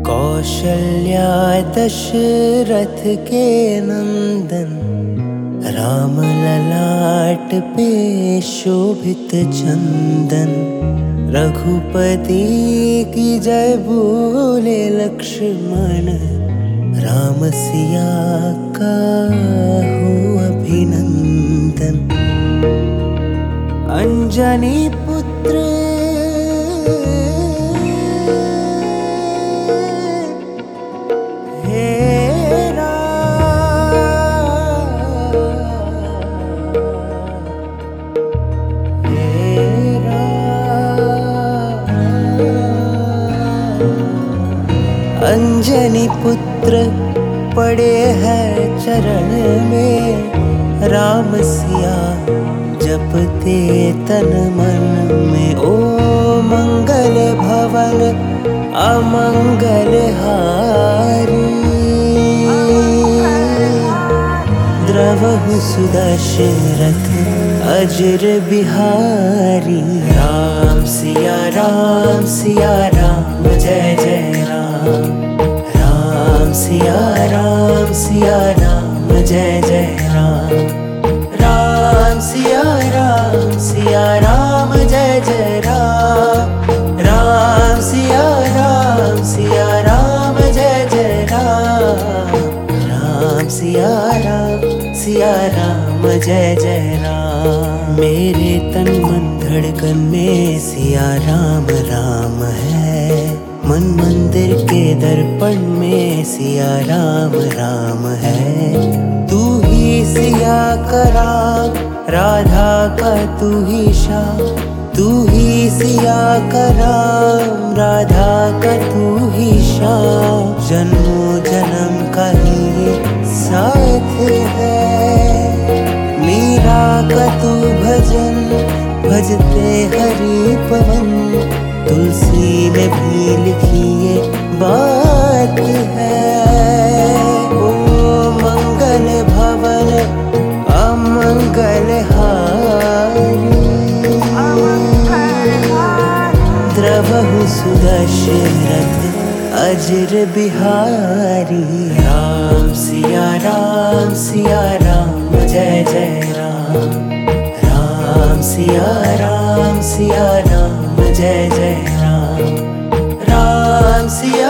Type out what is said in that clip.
कौशल्या दशरथ के नंदन, राम ललाट पे शोभित चंदन। रघुपति की जय बोले लक्ष्मण, राम सिया का हो अभिनंदन। अंजनी पुत्र अंजनी पुत्र पड़े हैं चरण में, राम सिया जपते तन मन में। ओ मंगल भवन अमंगल हारी, द्रवहु सुदशरथ अजर बिहारी। राम सिया राम जय जय राम। राम सिया राम जय जय राम। राम सिया राम जय जय राम। राम सिया राम जय जय राम। राम सिया राम जय जय राम। मेरे तन मन धड़कन में सिया राम राम है, मन मंदिर के दर्पण में सिया राम राम है। तू ही सिया का राम, राधा का तू ही श्याम। तू ही सिया का राम, राधा का तू ही श्याम। जन्मों जन्म का ही साथ है, मीरा का तू भजन भजते हरि पवन। तुलसी में भी लिखी ये बात है, ओ मंगल भवन अमंगल हारी। द्रवहु सुदशरथ अजर बिहारी। राम सिया राम जय जय राम। राम सिया राम जय जय राम। राम सिया